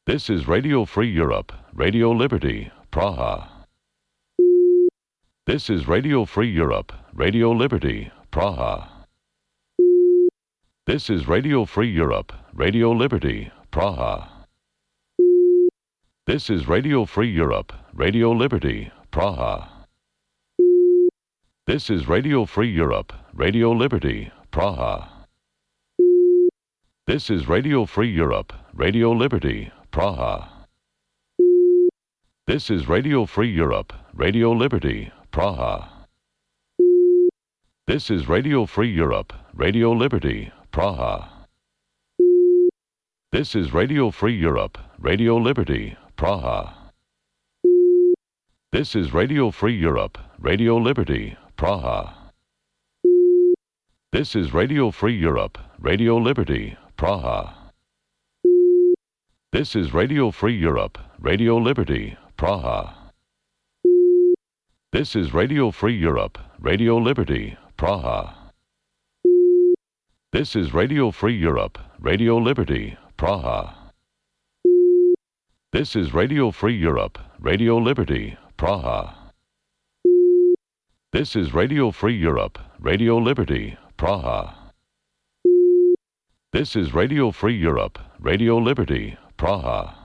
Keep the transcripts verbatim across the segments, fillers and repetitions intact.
This is Radio Free Europe, Radio Liberty, Praha. This is Radio Free Europe, Radio Liberty, Praha. This is Radio Free Europe, Radio Liberty, Praha. This is Radio Free Europe, Radio Liberty, Praha. This is Radio Free Europe, Radio Liberty, Praha. This is Radio Free Europe, Radio Liberty, Praha. This is Radio Free Europe, Radio Liberty, Praha. This is Radio Free Europe, Radio Liberty, Praha. This is Radio Free Europe, Radio Liberty, Praha. This is Radio Free Europe, Radio Liberty, Praha. This is Radio Free Europe, Radio Liberty, Praha. This is Radio Free Europe, Radio Liberty, Praha. This is Radio Free Europe, Radio Liberty, Praha. This is Radio Free Europe, Radio Liberty, Praha. This is Radio Free Europe, Radio Liberty, Praha. This is Radio Free Europe, Radio Liberty, Praha. This is Radio Free Europe, Radio Liberty, Praha.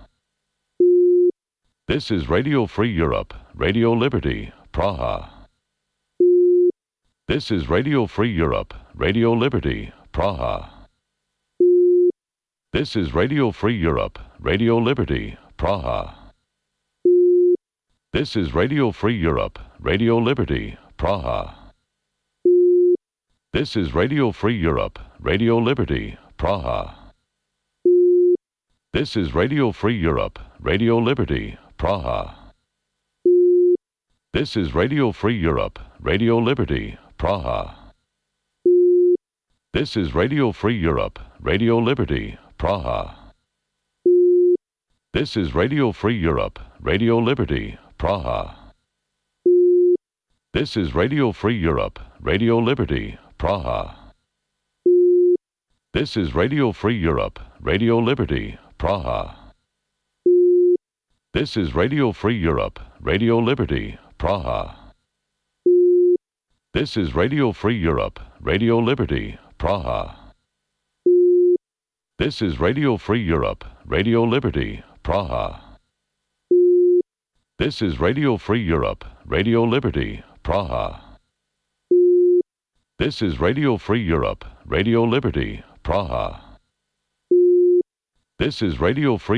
This is Radio Free Europe, Radio Liberty, Praha. This is Radio Free Europe, Radio Liberty, Praha. This is Radio Free Europe, Radio Liberty, Praha. This is Radio Free Europe, Radio Liberty, Praha. This is Radio Free Europe, Radio Liberty, Praha. This is Radio Free Europe, Radio Liberty, Praha. This is Radio Free Europe, Radio Liberty, Praha. This is Radio Free Europe, Radio Liberty, Praha. This is Radio Free Europe, Radio Liberty, Praha. This is Radio Free Europe, Radio Liberty, Praha. This is Radio Free Europe, Radio Liberty, Praha. This is Radio Free Europe, Radio Liberty, Praha. This is Radio Free Europe, Radio Liberty, Praha. This is Radio Free Europe, Radio Liberty, Praha. This is Radio Free Europe, Radio Liberty, Praha. This is Radio Free Europe, Radio Liberty, Praha. This is Radio Free